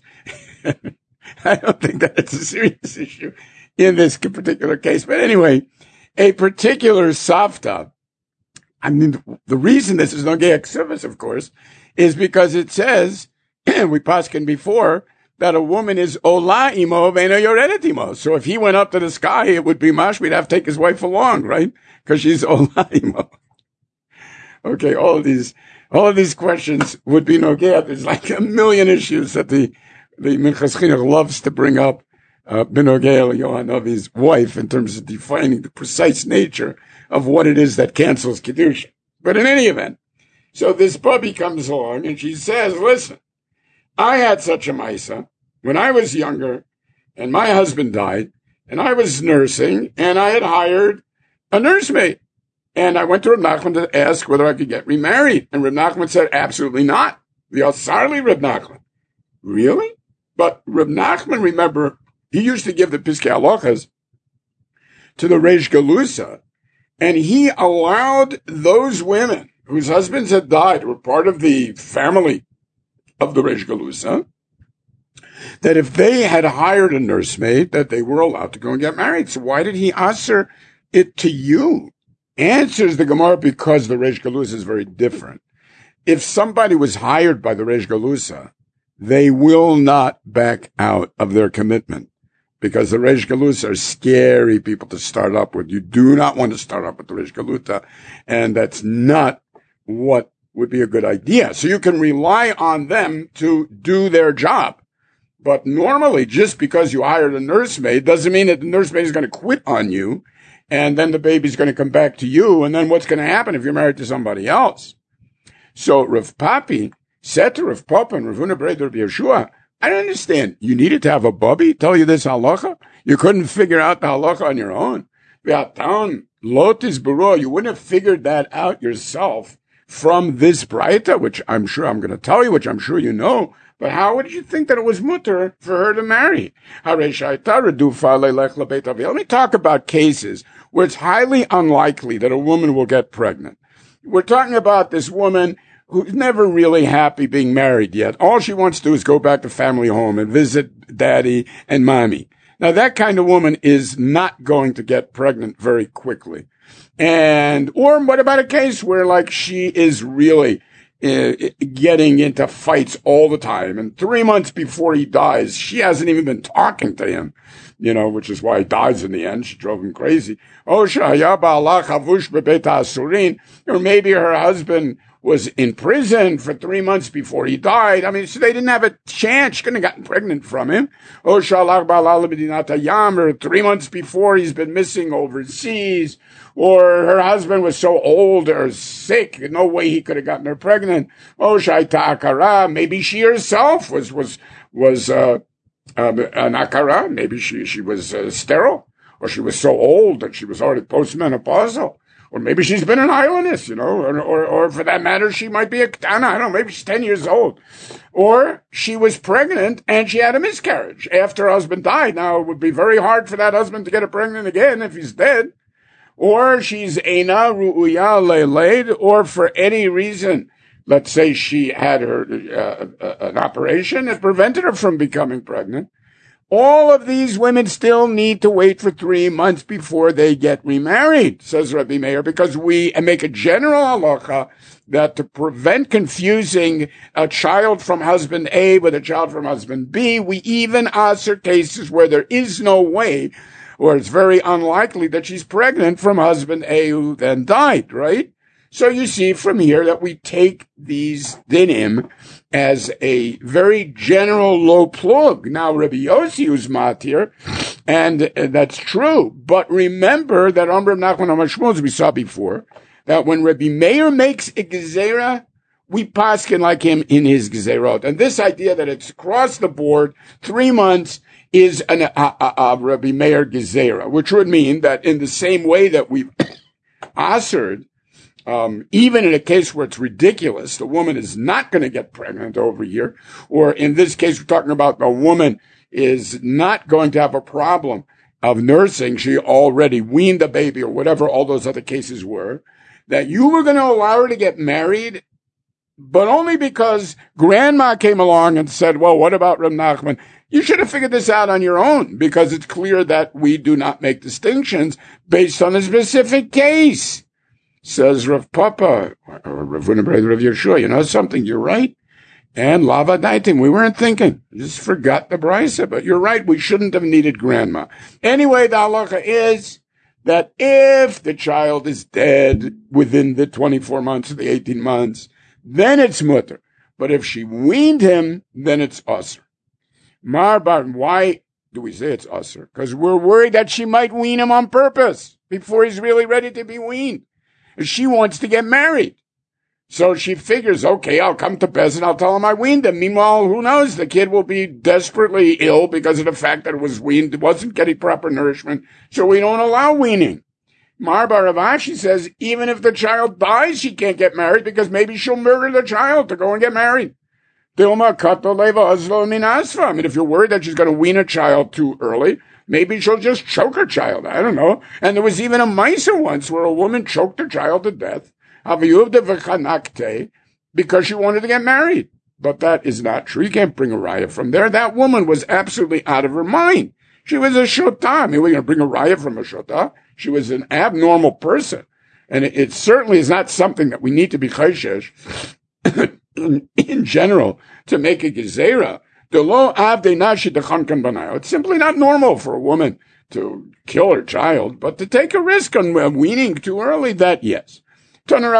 I don't think that it's a serious issue in this particular case. But anyway, a particular savta, I mean, the reason this is nogea ksuvas, of course, is because it says, we paskin before, that a woman is ola imo ve'ena yoredet imo. So if he went up to the sky, it would be mashma, he'd have to take his wife along, right? Because she's ola imo. Okay, all of these, all of these questions would be nogea. There's like a million issues that the, the Minchas Chinuch loves to bring up, uh, Benogea Eliyahu Hanavi's wife, in terms of defining the precise nature of what it is that cancels Kedusha. But in any event, so this puppy comes along and she says, listen, I had such a maisa when I was younger and my husband died and I was nursing and I had hired a nursemaid. And I went to Reb Nachman to ask whether I could get remarried. And Reb Nachman said, absolutely not. The Asarli Reb Nachman. Really? But Reb Nachman, remember, he used to give the Piskei Halachas to the Reish Galusa, and he allowed those women whose husbands had died, were part of the family of the Reish Galusa, that if they had hired a nursemaid, that they were allowed to go and get married. So why did he answer it to you? Answers the Gemara, because the Reish Galusa is very different. If somebody was hired by the Reish Galusa, they will not back out of their commitment, because the Reish Galusa are scary people to start up with. You do not want to start up with the Reish Galusa, and that's not what would be a good idea. So you can rely on them to do their job. But normally, just because you hired a nursemaid doesn't mean that the nursemaid is going to quit on you, and then the baby's going to come back to you, and then what's going to happen if you're married to somebody else? So Rav Papi said to Rav Papa and Rav Huna Bereder of Yeshua, I don't understand. You needed to have a bubby tell you this halacha? You couldn't figure out the halacha on your own. Lot is baro. You wouldn't have figured that out yourself from this braita, which I'm sure I'm going to tell you, which I'm sure you know. But how would you think that it was mutter for her to marry? Let me talk about cases where it's highly unlikely that a woman will get pregnant. We're talking about this woman who's never really happy being married yet. All she wants to do is go back to family home and visit daddy and mommy. Now, that kind of woman is not going to get pregnant very quickly. And, or what about a case where, like, she is really uh, getting into fights all the time, and three months before he dies, she hasn't even been talking to him, you know, which is why he dies in the end. She drove him crazy. Or maybe her husband was in prison for three months before he died. I mean, so they didn't have a chance. She couldn't have gotten pregnant from him. Or three months before he's been missing overseas. Or her husband was so old or sick, no way he could have gotten her pregnant. Oh, shaita akara. Maybe she herself was, was, was, uh, um, an akara. Maybe she, she was uh, sterile. Or she was so old that she was already postmenopausal. Or maybe she's been an islandess, you know, or, or, or for that matter, she might be a ketana. I don't know, maybe she's ten years old. Or she was pregnant and she had a miscarriage after her husband died. Now, it would be very hard for that husband to get her pregnant again if he's dead. Or she's eina ru'uya le'leid, or for any reason, let's say she had her, uh, uh, an operation that prevented her from becoming pregnant. All of these women still need to wait for three months before they get remarried, says Rabbi Meir, because we make a general halacha that to prevent confusing a child from husband A with a child from husband B, we even answer cases where there is no way, or it's very unlikely that she's pregnant from husband A who then died, right? So you see from here that we take these dinim as a very general low plug. Now, Rabbi Yossi is matir, and that's true. But remember that Amr Nachman Amashmo, as we saw before, that when Rabbi Meir makes a gezerah, we paskin like him in his gezerot. And this idea that it's across the board, three months, is an a, a, a Rabbi Meir gezerah, which would mean that in the same way that we've assered, Um, even in a case where it's ridiculous, the woman is not going to get pregnant over here, or in this case, we're talking about the woman is not going to have a problem of nursing. She already weaned the baby or whatever all those other cases were, that you were going to allow her to get married, but only because grandma came along and said, well, what about Reb Nachman? You should have figured this out on your own, because it's clear that we do not make distinctions based on a specific case. Says Rav Papa, or Rav Wunderbrei, Rav Yeshua, you know something, you're right. And Lava Daitim, we weren't thinking. Just forgot the brisa, but you're right, we shouldn't have needed grandma. Anyway, the halacha is that if the child is dead within the twenty-four months or the eighteen months, then it's mutter. But if she weaned him, then it's usr. Marbar, why do we say it's usr? Because we're worried that she might wean him on purpose before he's really ready to be weaned. She wants to get married. So she figures, okay, I'll come to Bez and I'll tell him I weaned him. Meanwhile, who knows? The kid will be desperately ill because of the fact that it was weaned. It wasn't getting proper nourishment. So we don't allow weaning. Marbar Rav Ashi says, even if the child dies, she can't get married because maybe she'll murder the child to go and get married. I mean, if you're worried that she's going to wean a child too early, maybe she'll just choke her child. I don't know. And there was even a Maisa once where a woman choked her child to death because she wanted to get married. But that is not true. You can't bring a raya from there. That woman was absolutely out of her mind. She was a shota. I mean, we're going to bring a raya from a shota. She was an abnormal person. And it, it certainly is not something that we need to be chayshesh in, in general to make a gezerah. It's simply not normal for a woman to kill her child, but to take a risk on weaning too early, that yes.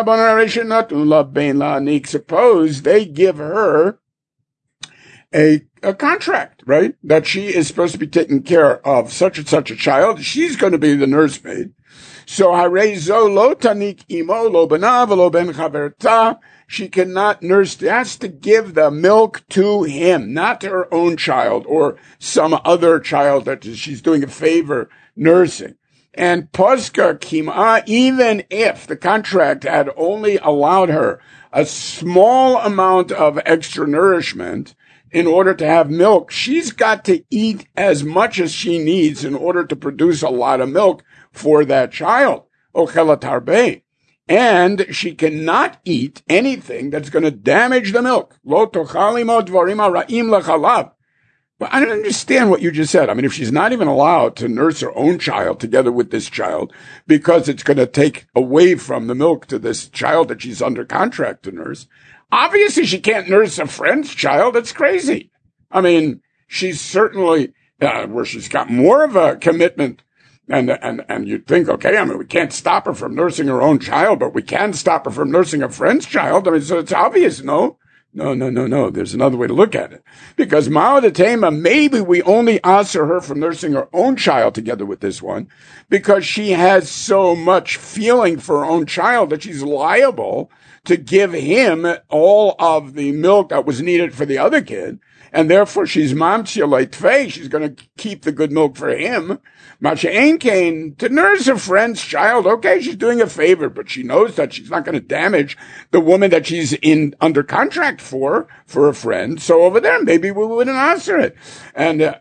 Suppose they give her a a contract, right? That she is supposed to be taking care of such and such a child. She's going to be the nursemaid. So, harezo lo tanik imo lo benav lo ben chaverta. She cannot nurse. She has to give the milk to him, not to her own child or some other child that she's doing a favor nursing. And Poska Kima, even if the contract had only allowed her a small amount of extra nourishment in order to have milk, she's got to eat as much as she needs in order to produce a lot of milk for that child. Ochelat harbe. And she cannot eat anything that's going to damage the milk. Lo tochali mo dvarim ha'ra'im lechalav. But I don't understand what you just said. I mean, if she's not even allowed to nurse her own child together with this child because it's going to take away from the milk to this child that she's under contract to nurse, obviously she can't nurse a friend's child. That's crazy. I mean, she's certainly, uh, where she's got more of a commitment. And, and, and you'd think, okay, I mean, we can't stop her from nursing her own child, but we can stop her from nursing a friend's child. I mean, so it's obvious, no? No, no, no, no. There's another way to look at it. Because Ma'od Tema, maybe we only answer her from nursing her own child together with this one, because she has so much feeling for her own child that she's liable to give him all of the milk that was needed for the other kid. And therefore she's mamtzia leitfei. She's going to keep the good milk for him. Masha Ein Kain, to nurse a friend's child, okay, she's doing a favor, but she knows that she's not going to damage the woman that she's in under contract for, for a friend. So over there, maybe we wouldn't answer it. And uh,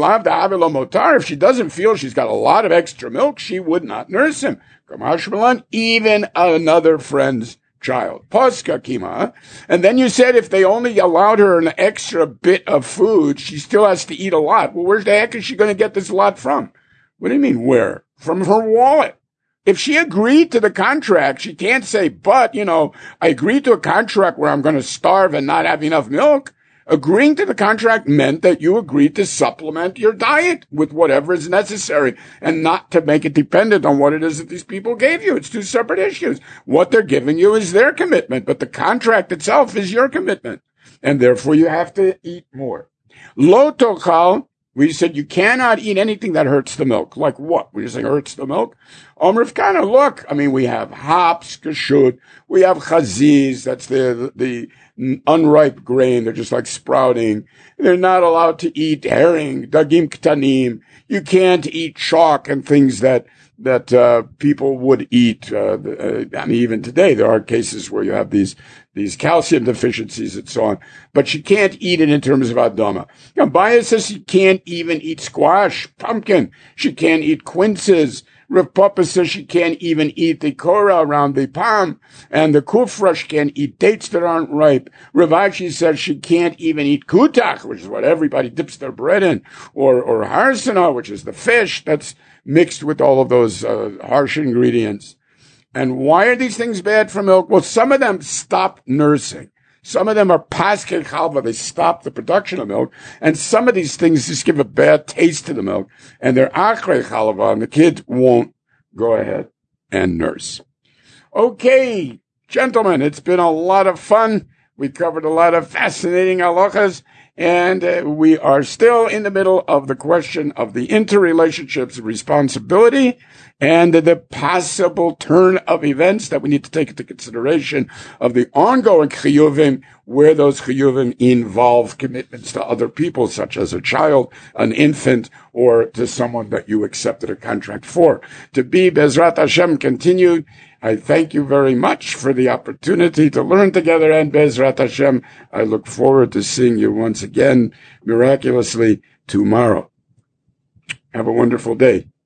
if she doesn't feel she's got a lot of extra milk, she would not nurse him. Even another friend's child. Poska Kima. And then you said if they only allowed her an extra bit of food, she still has to eat a lot. Well, where the heck is she going to get this lot from? What do you mean where? From her wallet. If she agreed to the contract, she can't say, but, you know, I agreed to a contract where I'm going to starve and not have enough milk. Agreeing to the contract meant that you agreed to supplement your diet with whatever is necessary and not to make it dependent on what it is that these people gave you. It's two separate issues. What they're giving you is their commitment, but the contract itself is your commitment. And therefore you have to eat more. Lo tochal, we said you cannot eat anything that hurts the milk. Like what? We just saying hurts the milk? Omrif kind of look. I mean, we have hops, kashut. We have chaziz. That's the, the, the unripe grain. They're just like sprouting. They're not allowed to eat herring, dagim ktanim. You can't eat chalk and things that, that, uh, people would eat. Uh, uh, I mean, even today, there are cases where you have these, these calcium deficiencies and so on, but she can't eat it in terms of Adama. Now, Baya says she can't even eat squash, pumpkin. She can't eat quinces. Rav Papa says she can't even eat the kora around the palm, and the kufra, she can't eat dates that aren't ripe. Rav Ashi says she can't even eat kutach, which is what everybody dips their bread in, or, or harsana, which is the fish that's mixed with all of those uh, harsh ingredients. And why are these things bad for milk? Well, some of them stop nursing. Some of them are paskei chalva. They stop the production of milk. And some of these things just give a bad taste to the milk. And they're achrei chalva, and the kid won't go ahead and nurse. Okay, gentlemen, it's been a lot of fun. We covered a lot of fascinating halachas. And uh, we are still in the middle of the question of the interrelationships of responsibility and the possible turn of events that we need to take into consideration of the ongoing chiyuvim, where those chiyuvim involve commitments to other people, such as a child, an infant, or to someone that you accepted a contract for. To be Bezrat Hashem continued. I thank you very much for the opportunity to learn together, and Bezrat Hashem, I look forward to seeing you once again, miraculously, tomorrow. Have a wonderful day.